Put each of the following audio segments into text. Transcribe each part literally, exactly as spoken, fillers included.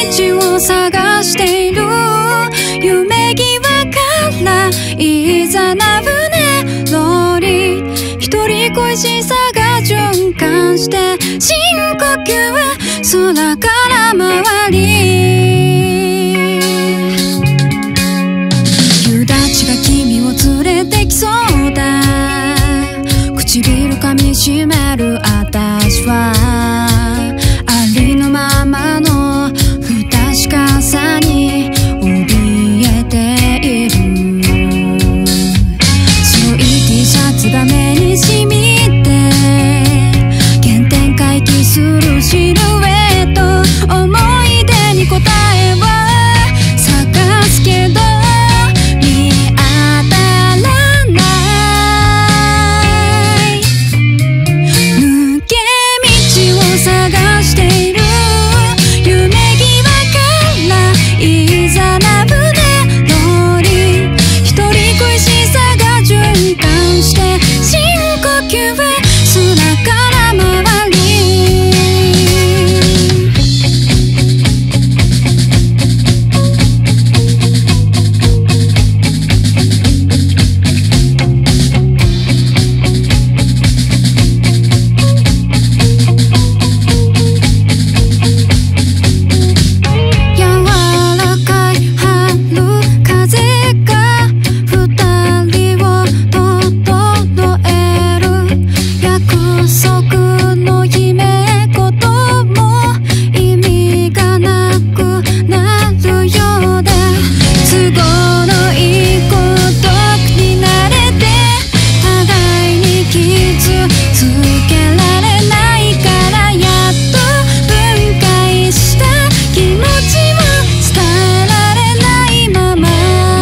道を探している夢際からいざな船乗り一人恋しさが循環して深呼吸空から回り夕立が君を連れてきそうだ唇噛みしめる私はありのままの不確かさに怯えている白い T シャツが目に染みて原点回帰するシルエット思い出に答えは探すけど見当たらない抜け道を探している夢際からいざな船乗り一人恋しさが循環して深呼吸空から回り柔らかい春風が二人を整える約束の夢ことも意味がなくなるようで都合のいいことに慣れて互いに傷つけられないからやっと分解した気持ちを伝えられないまま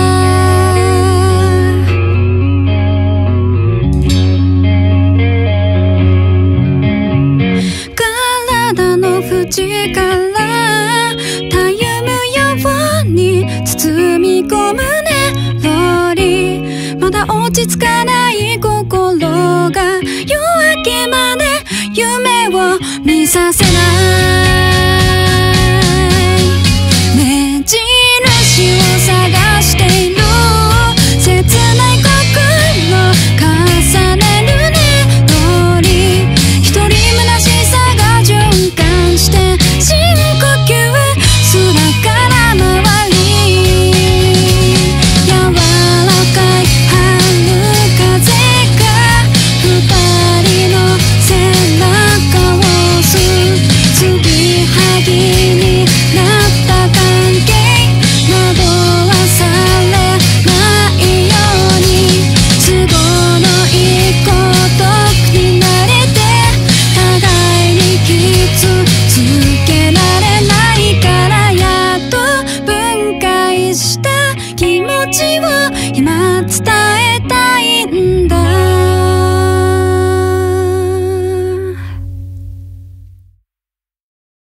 体の縁からたゆむように包み込むネロリまだ落ち着かない心が夜明けまで夢を見させない